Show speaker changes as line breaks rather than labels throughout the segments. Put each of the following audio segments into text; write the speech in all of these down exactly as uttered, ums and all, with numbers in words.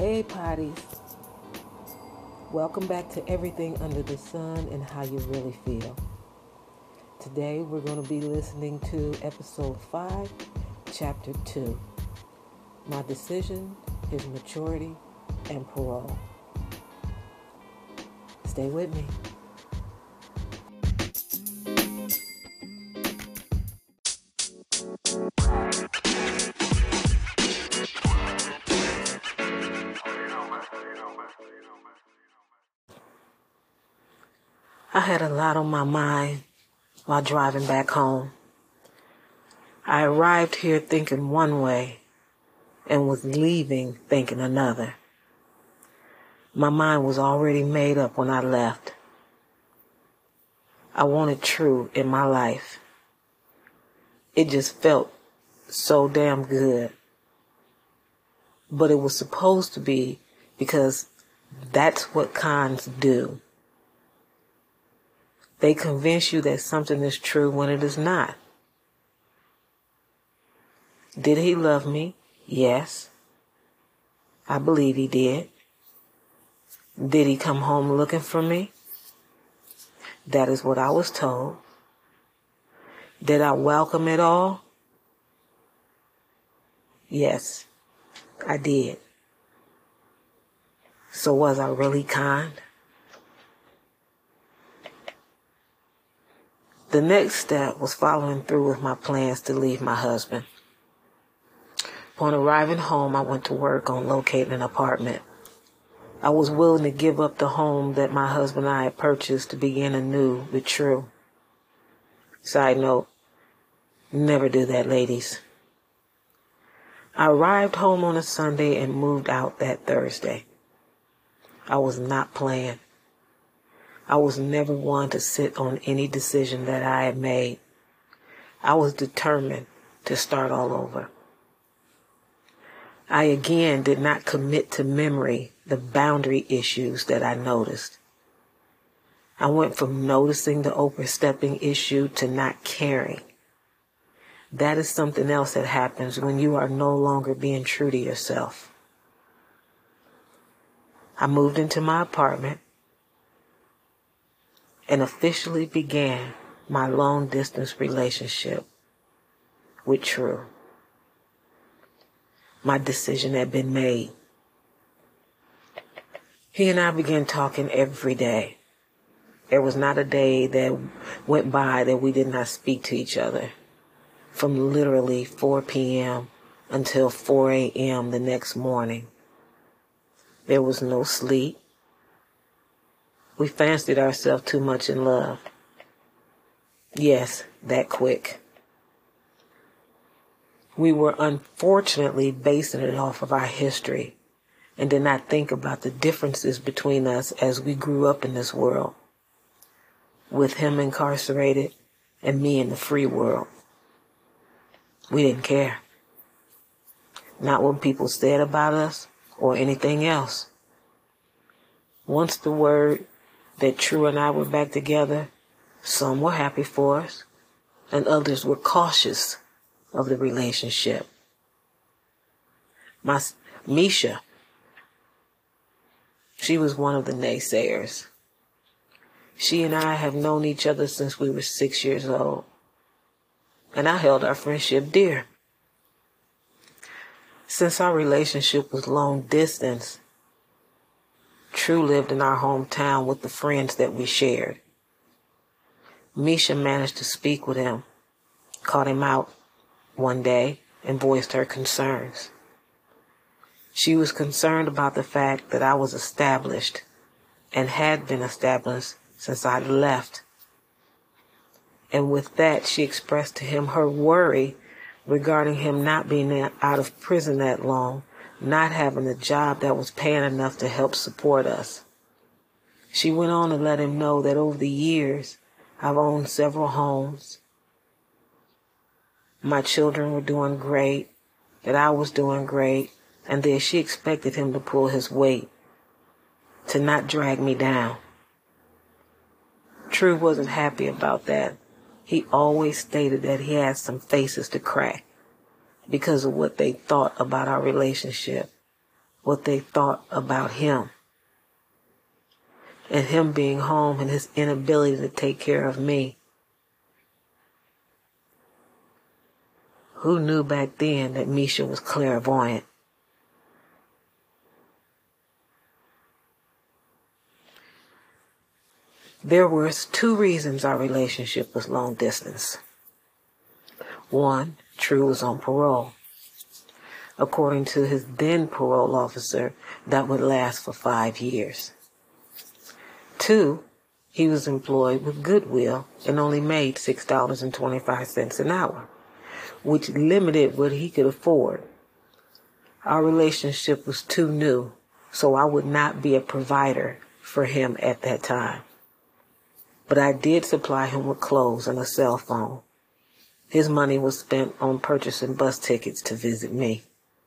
Hey potties, welcome back to Everything Under the Sun and How You Really Feel. Today we're going to be listening to episode five, chapter two. My decision is maturity and parole. Stay with me. I had a lot on my mind while driving back home. I arrived here thinking one way and was leaving thinking another. My mind was already made up when I left. I wanted True in my life. It just felt so damn good. But it was supposed to be because that's what cons do. They convince you that something is true when it is not. Did he love me? Yes. I believe he did. Did he come home looking for me? That is what I was told. Did I welcome it all? Yes, I did. So was I really kind? The next step was following through with my plans to leave my husband. Upon arriving home, I went to work on locating an apartment. I was willing to give up the home that my husband and I had purchased to begin anew with True. Side note, never do that, ladies. I arrived home on a Sunday and moved out that Thursday. I was not playing. I was never one to sit on any decision that I had made. I was determined to start all over. I again did not commit to memory the boundary issues that I noticed. I went from noticing the overstepping issue to not caring. That is something else that happens when you are no longer being true to yourself. I moved into my apartment and officially began my long-distance relationship with True. My decision had been made. He and I began talking every day. There was not a day that went by that we did not speak to each other, from literally four p.m. until four a.m. the next morning. There was no sleep. We fancied ourselves too much in love. Yes, that quick. We were unfortunately basing it off of our history and did not think about the differences between us as we grew up in this world, with him incarcerated and me in the free world. We didn't care. Not what people said about us or anything else. Once the word that True and I were back together, some were happy for us, and others were cautious of the relationship. My Misha, she was one of the naysayers. She and I have known each other since we were six years old, and I held our friendship dear. Since our relationship was long distance, True lived in our hometown with the friends that we shared. Misha managed to speak with him, caught him out one day, and voiced her concerns. She was concerned about the fact that I was established and had been established since I left. And with that, she expressed to him her worry regarding him not being out of prison that long, not having a job that was paying enough to help support us. She went on to let him know that over the years, I've owned several homes. My children were doing great, that I was doing great, and that she expected him to pull his weight, to not drag me down. True wasn't happy about that. He always stated that he had some faces to crack because of what they thought about our relationship. what they thought about him. And him being home and his inability to take care of me. Who knew back then that Misha was clairvoyant? There were two reasons our relationship was long distance. One, True was on parole. According to his then parole officer, that would last for five years. Two, he was employed with Goodwill and only made six dollars and twenty-five cents an hour, which limited what he could afford. Our relationship was too new, so I would not be a provider for him at that time. But I did supply him with clothes and a cell phone. His money was spent on purchasing bus tickets to visit me.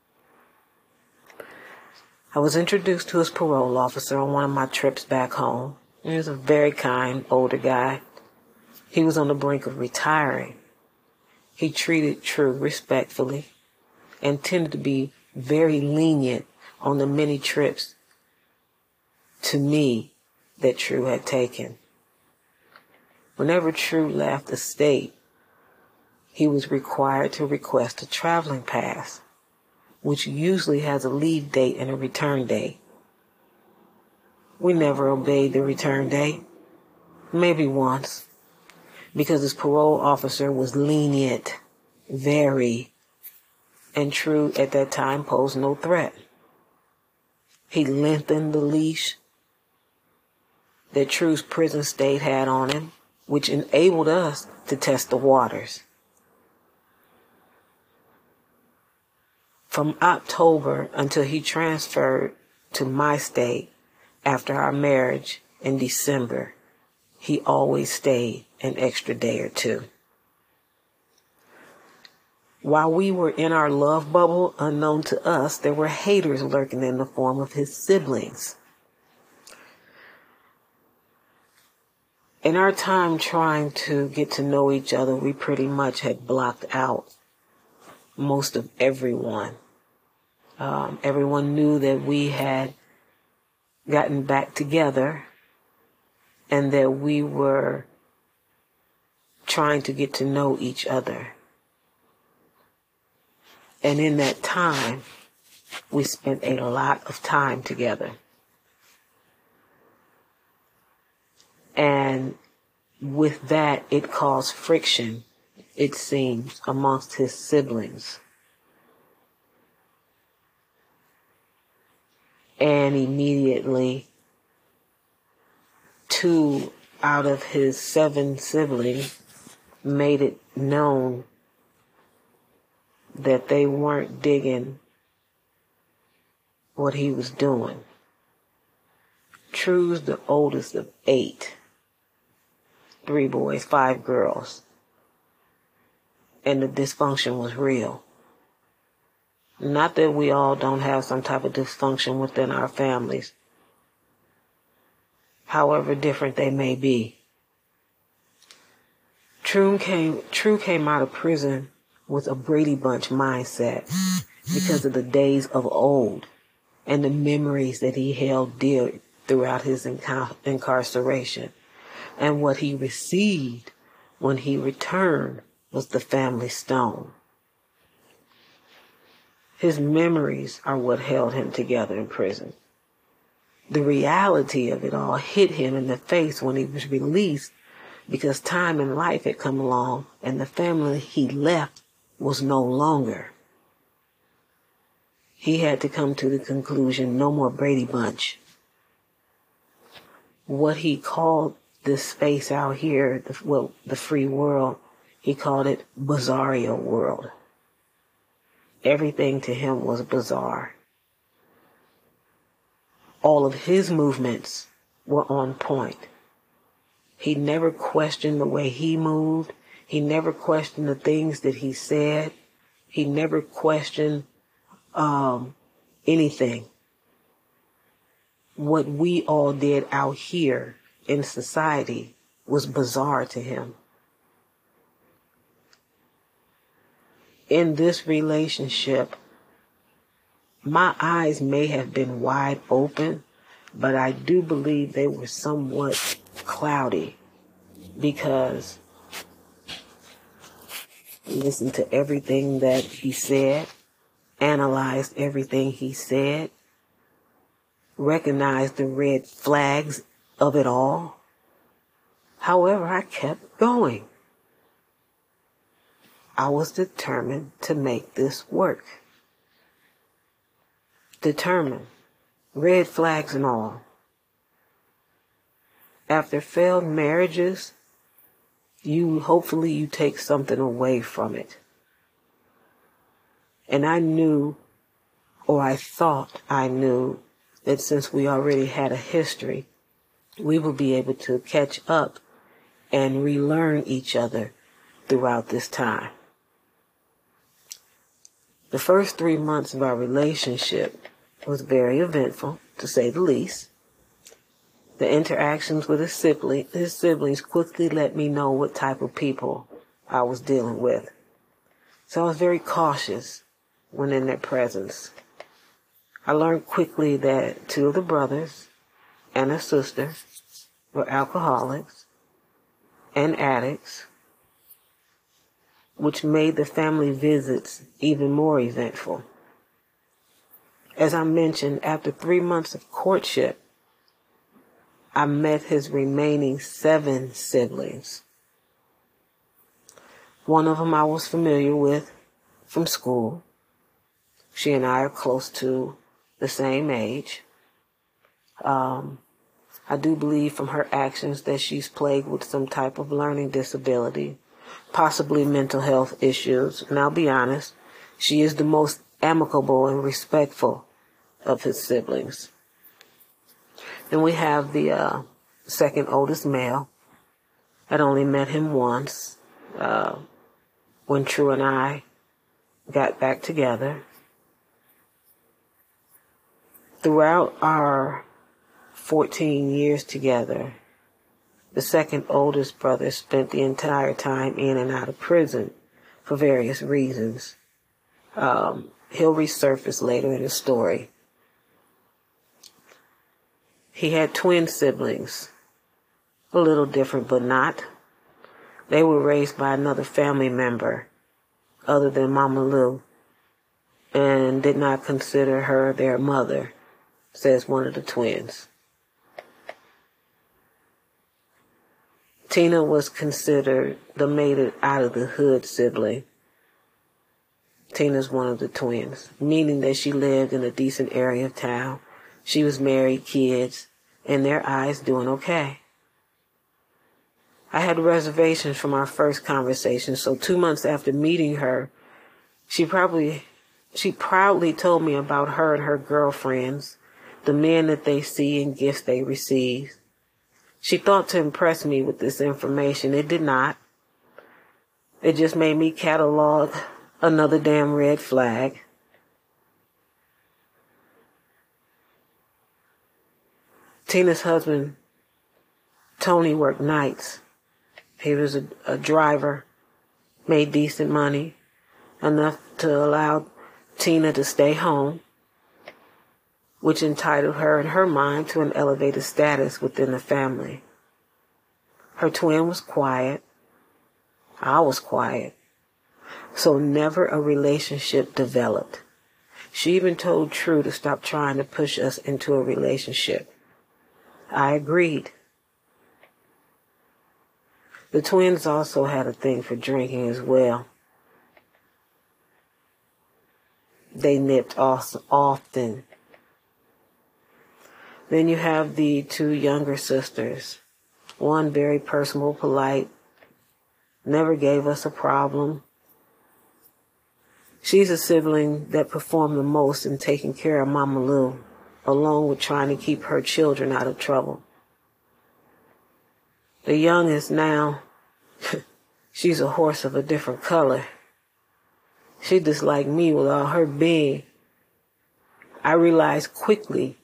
I was introduced to his parole officer on one of my trips back home. He was a very kind, older guy. He was on the brink of retiring. He treated True respectfully and tended to be very lenient on the many trips to me that True had taken. Whenever True left the state, he was required to request a traveling pass, which usually has a leave date and a return date. We never obeyed the return date, maybe once, because his parole officer was lenient, very, and True at that time posed no threat. He lengthened the leash that True's prison state had on him, which enabled us to test the waters. From October until he transferred to my state after our marriage in December, he always stayed an extra day or two. While we were in our love bubble, unknown to us, there were haters lurking in the form of his siblings. In our time trying to get to know each other, we pretty much had blocked out most of everyone. Um, everyone knew that we had gotten back together and that we were trying to get to know each other. And in that time, we spent a lot of time together. And with that, it caused friction, it seems, amongst his siblings. And immediately, two out of his seven siblings made it known that they weren't digging what he was doing. True's the oldest of eight. Three boys, five girls. And the dysfunction was real. Not that we all don't have some type of dysfunction within our families, however different they may be. True came, True came out of prison with a Brady Bunch mindset because of the days of old and the memories that he held dear throughout his inca- incarceration. And what he received when he returned was the family stone. His memories are what held him together in prison. The reality of it all hit him in the face when he was released because time and life had come along and the family he left was no longer. He had to come to the conclusion, no more Brady Bunch. What he called this space out here, the, well, the free world, he called it Bizarro world. Everything to him was bizarre. All of his movements were on point. He never questioned the way he moved. He never questioned the things that he said. He never questioned um, anything. What we all did out here in society was bizarre to him. In this relationship, my eyes may have been wide open, but I do believe they were somewhat cloudy because I listened to everything that he said, analyzed everything he said, recognized the red flags of it all. However, I kept going. I was determined to make this work. Determined. Red flags and all. After failed marriages, you hopefully you take something away from it. And I knew, or I thought I knew, that since we already had a history, we would be able to catch up and relearn each other throughout this time. The first three months of our relationship was very eventful, to say the least. The interactions with his, sibling, his siblings quickly let me know what type of people I was dealing with. So I was very cautious when in their presence. I learned quickly that two of the brothers and a sister were alcoholics and addicts, which made the family visits even more eventful. As I mentioned, after three months of courtship, I met his remaining seven siblings. One of them I was familiar with from school. She and I are close to the same age. Um, I do believe from her actions that she's plagued with some type of learning disability, possibly mental health issues. And I'll be honest, she is the most amicable and respectful of his siblings. Then we have the uh, second oldest male. I'd only met him once uh, when True and I got back together. Throughout our fourteen years together, the second oldest brother spent the entire time in and out of prison for various reasons. Um, he'll resurface later in the story. He had twin siblings, a little different but not. They were raised by another family member other than Mama Lou and did not consider her their mother, says one of the twins. Tina was considered the made it out of the hood sibling. Tina's one of the twins, meaning that she lived in a decent area of town. She was married, kids, in their eyes doing okay. I had reservations from our first conversation, so two months after meeting her, she probably, she proudly told me about her and her girlfriends, the men that they see and gifts they receive. She thought to impress me with this information. It did not. It just made me catalog another damn red flag. Tina's husband, Tony, worked nights. He was a, a driver, made decent money, enough to allow Tina to stay home, which entitled her in her mind to an elevated status within the family. Her twin was quiet. I was quiet. So never a relationship developed. She even told True to stop trying to push us into a relationship. I agreed. The twins also had a thing for drinking as well. They nipped off often. Then you have the two younger sisters. One very personable, polite, never gave us a problem. She's a sibling that performed the most in taking care of Mama Lou, along with trying to keep her children out of trouble. The youngest now, she's a horse of a different color. She disliked me with all her being. I realized quickly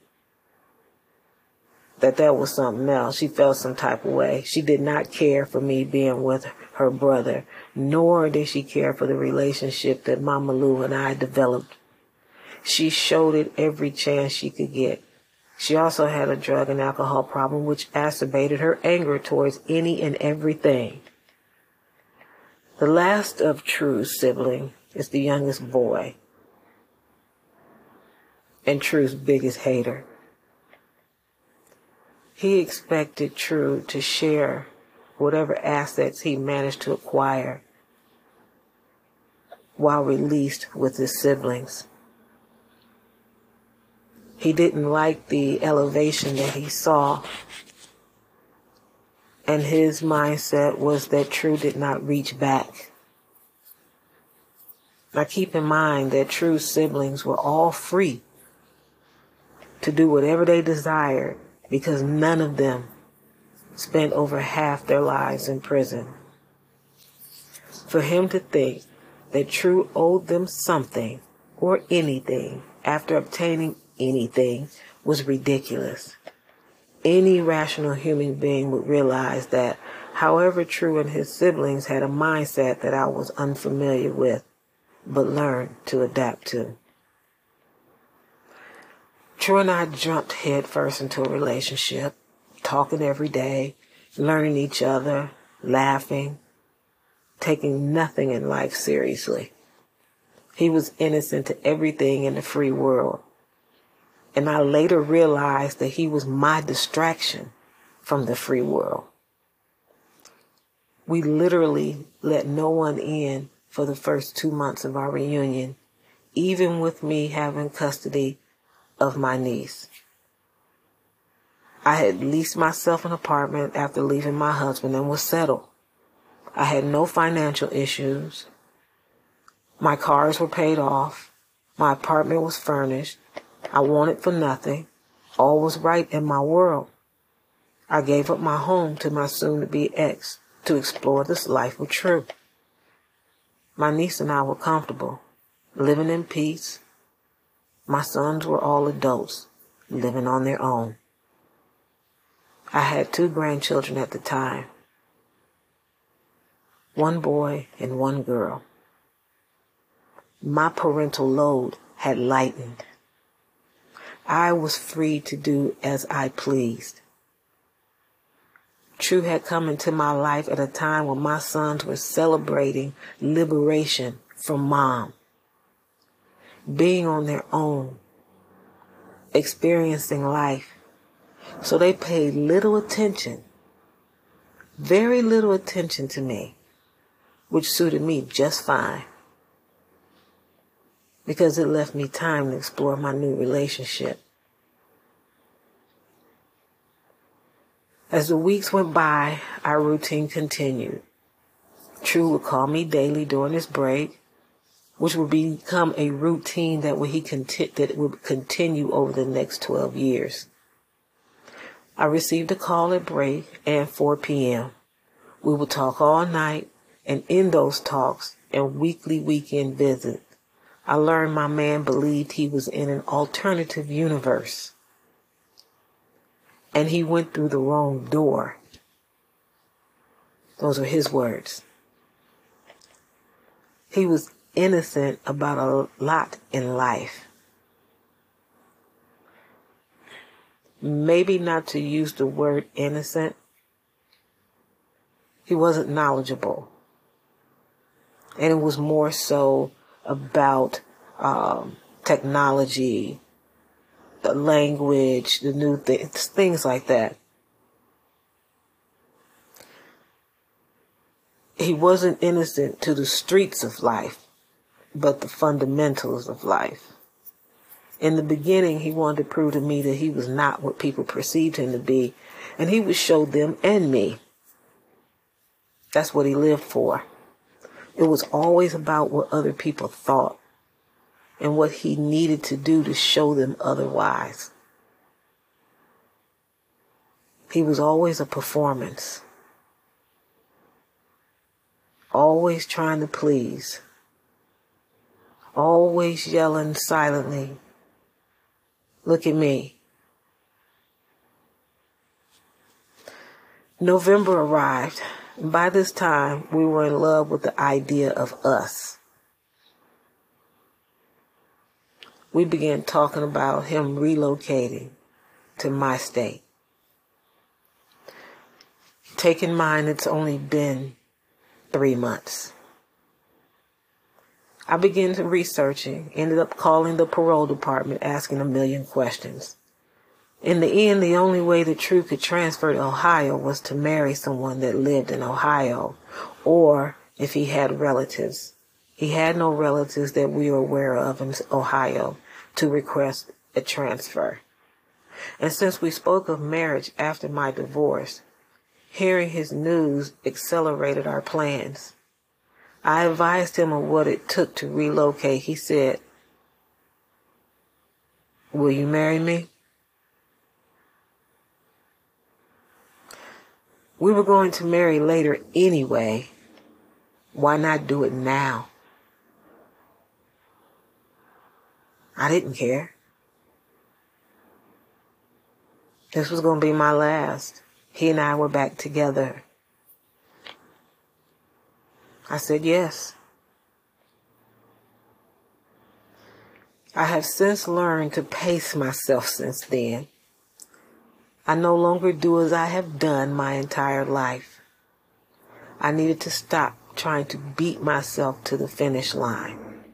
that that was something else. She felt some type of way. She did not care for me being with her brother, nor did she care for the relationship that Mama Lou and I developed. She showed it every chance she could get. She also had a drug and alcohol problem, which exacerbated her anger towards any and everything. The last of True's siblings is the youngest boy and True's biggest hater. He expected True to share whatever assets he managed to acquire while released with his siblings. He didn't like the elevation that he saw, and his mindset was that True did not reach back. Now keep in mind that True's siblings were all free to do whatever they desired because none of them spent over half their lives in prison. For him to think that True owed them something or anything after obtaining anything was ridiculous. Any rational human being would realize that. However, True and his siblings had a mindset that I was unfamiliar with, but learned to adapt to. True and I jumped headfirst into a relationship, talking every day, learning each other, laughing, taking nothing in life seriously. He was innocent to everything in the free world. And I later realized that he was my distraction from the free world. We literally let no one in for the first two months of our reunion, even with me having custody of my niece. I had leased myself an apartment after leaving my husband and was settled. I had no financial issues. My cars were paid off. My apartment was furnished. I wanted for nothing. All was right in my world. I gave up my home to my soon-to-be ex to explore this life with True. My niece and I were comfortable, living in peace. My sons were all adults, living on their own. I had two grandchildren at the time, one boy and one girl. My parental load had lightened. I was free to do as I pleased. True had come into my life at a time when my sons were celebrating liberation from mom, being on their own, experiencing life. So they paid little attention, very little attention to me, which suited me just fine, because it left me time to explore my new relationship. As the weeks went by, our routine continued. True would call me daily during his break, which would become a routine that would, he conti- that would continue over the next twelve years. I received a call at break and four p.m. We would talk all night, and in those talks and weekly weekend visits, I learned my man believed he was in an alternative universe, and he went through the wrong door. Those are his words. He was innocent about a lot in life. Maybe not to use the word innocent. He wasn't knowledgeable. And it was more so about um, technology, the language, the new things, things like that. He wasn't innocent to the streets of life, but the fundamentals of life. In the beginning, he wanted to prove to me that he was not what people perceived him to be, and he would show them and me. That's what he lived for. It was always about what other people thought and what he needed to do to show them otherwise. He was always a performance, always trying to please, always yelling silently, "Look at me." November arrived. And by this time, we were in love with the idea of us. we began talking about him relocating to my state. Take in mind, it's only been three months. I began to researching, ended up calling the parole department, asking a million questions. In the end, the only way that True could transfer to Ohio was to marry someone that lived in Ohio, or if he had relatives. He had no relatives that we were aware of in Ohio to request a transfer. And since we spoke of marriage after my divorce, hearing his news accelerated our plans. I advised him of what it took to relocate. He said, "Will you marry me?" We were going to marry later anyway. Why not do it now? I didn't care. This was going to be my last. He and I were back together. I said yes. I have since learned to pace myself since then. I no longer do as I have done my entire life. I needed to stop trying to beat myself to the finish line.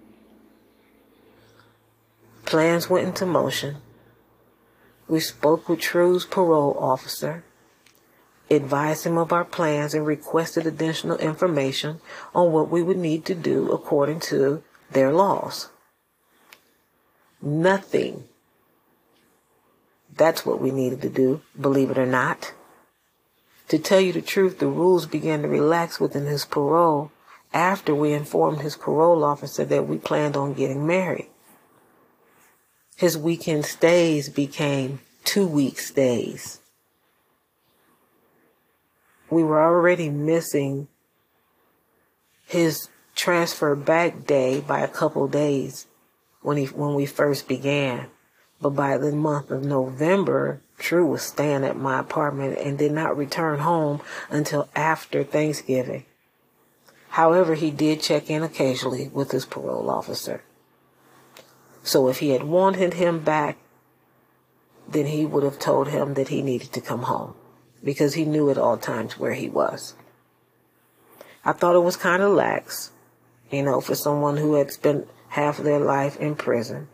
Plans went into motion. We spoke with True's parole officer, advised him of our plans, and requested additional information on what we would need to do according to their laws. Nothing. That's what we needed to do, believe it or not. To tell you the truth, the rules began to relax within his parole after we informed his parole officer that we planned on getting married. His weekend stays became two-week stays. We were already missing his transfer back day by a couple days when he when we first began. But by the month of November, True was staying at my apartment and did not return home until after Thanksgiving. However, he did check in occasionally with his parole officer. So if he had wanted him back, then he would have told him that he needed to come home, because he knew at all times where he was. I thought it was kind of lax, you know, for someone who had spent half of their life in prison.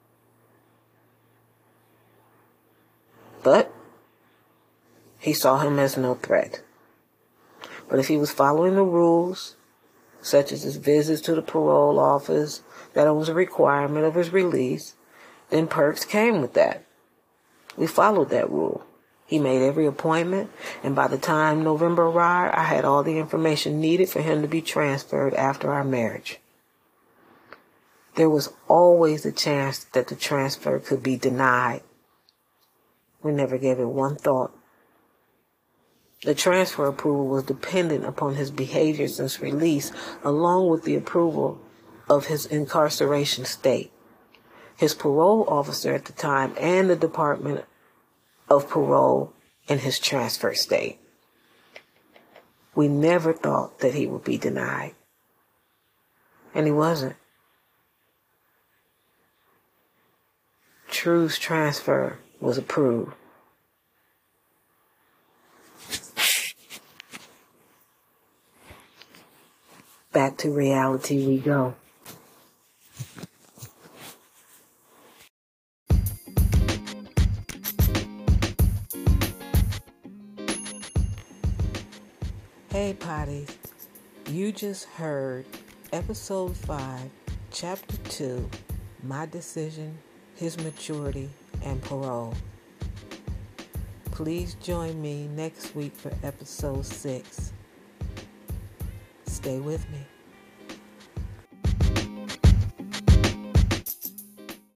But he saw him as no threat. But if he was following the rules, such as his visits to the parole office, that it was a requirement of his release, then perks came with that. We followed that rule. He made every appointment, and by the time November arrived, I had all the information needed for him to be transferred after our marriage. There was always a chance that the transfer could be denied. We never gave it one thought. The transfer approval was dependent upon his behavior since release, along with the approval of his incarceration state, his parole officer at the time, and the Department of Parole in his transfer state. We never thought that he would be denied. And he wasn't. True's transfer was approved. Back to reality we go. Hey Potties, you just heard episode five, chapter two, My Decision, His Maturity, and Parole. Please join me next week for episode six. Stay with me.